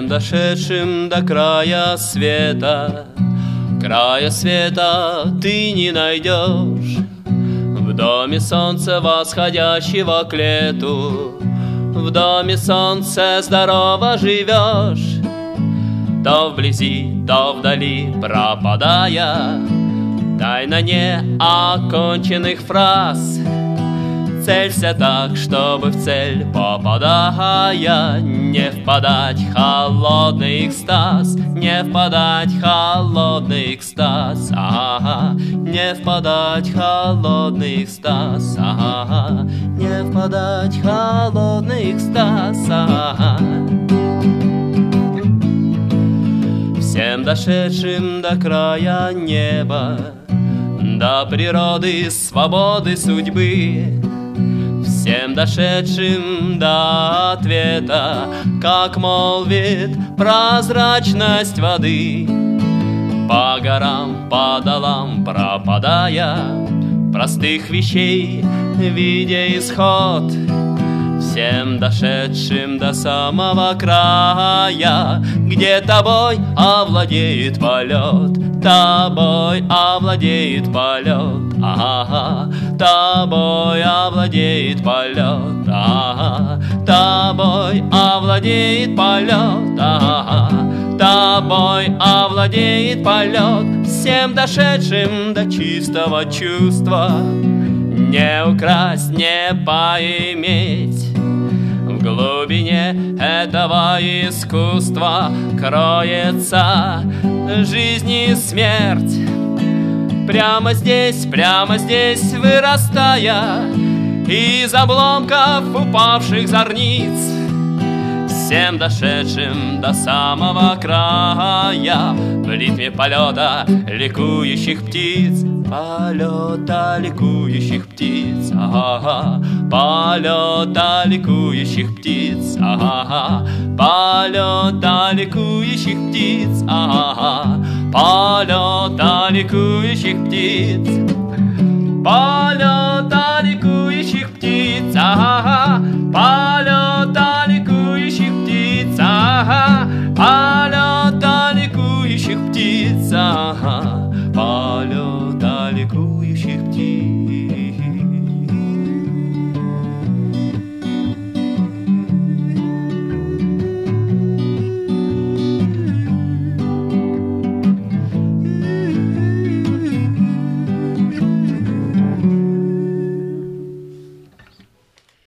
Всем дошедшим до края света ты не найдешь. В доме солнца восходящего к лету, в доме солнца здорово живешь. То вблизи, то вдали пропадая, тайна неоконченных фраз. Целься так, чтобы в цель попадая не впадать в холодный экстаз, не впадать в холодный экстаз, не впадать в холодный экстаз, не впадать в холодный экстаз. Всем дошедшим до края неба, до природы, свободы, судьбы, всем дошедшим до ответа, как молвит прозрачность воды, по горам, по долам пропадая, простых вещей видя исход. Всем дошедшим до самого края, где тобой овладеет полет, тобой овладеет полет, тобой овладеет полет, тобой овладеет полет, тобой овладеет полет. Всем дошедшим до чистого чувства не украсть, не поиметь. В глубине этого искусства кроется жизнь и смерть. Прямо здесь вырастая из обломков упавших зорниц. Всем дошедшим до самого края в ритме полета ликующих птиц, полета ликующих птиц, полета ликующих птиц, полета ликующих птиц, полета ликующих птиц.